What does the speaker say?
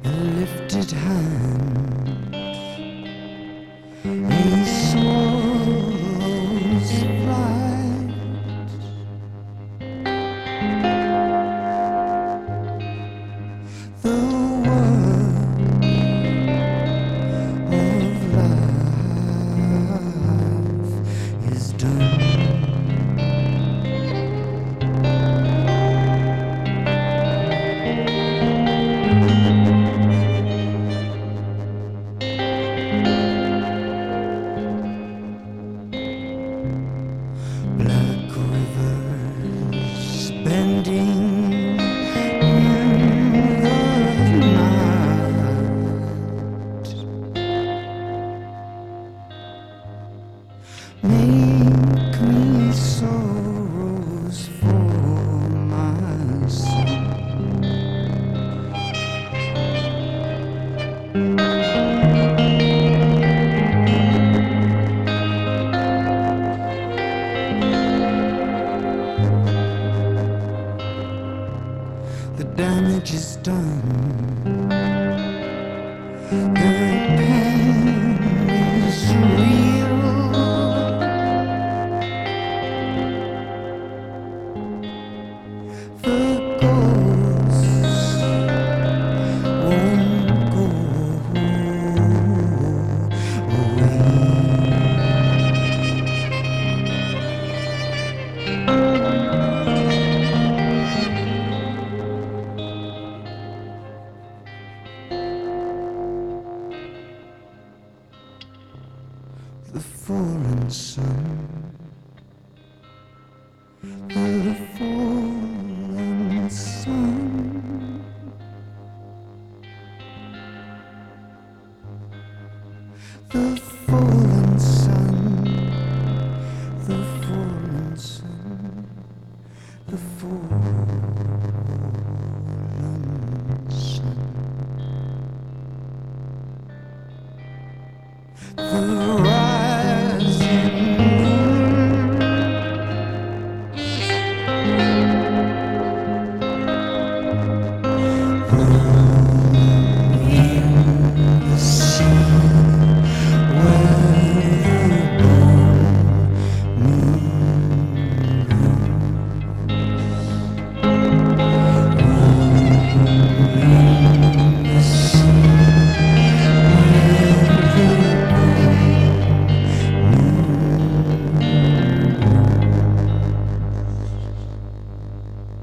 the lifted hand, a swallow's flight, the work of life is done. Black rivers bending in the night make me sorrows for my son. The damage is done. The pain is real. The ghosts won't go away. The fallen sun, the fallen sun, the fallen sun, the fallen sun, the fallen sun. The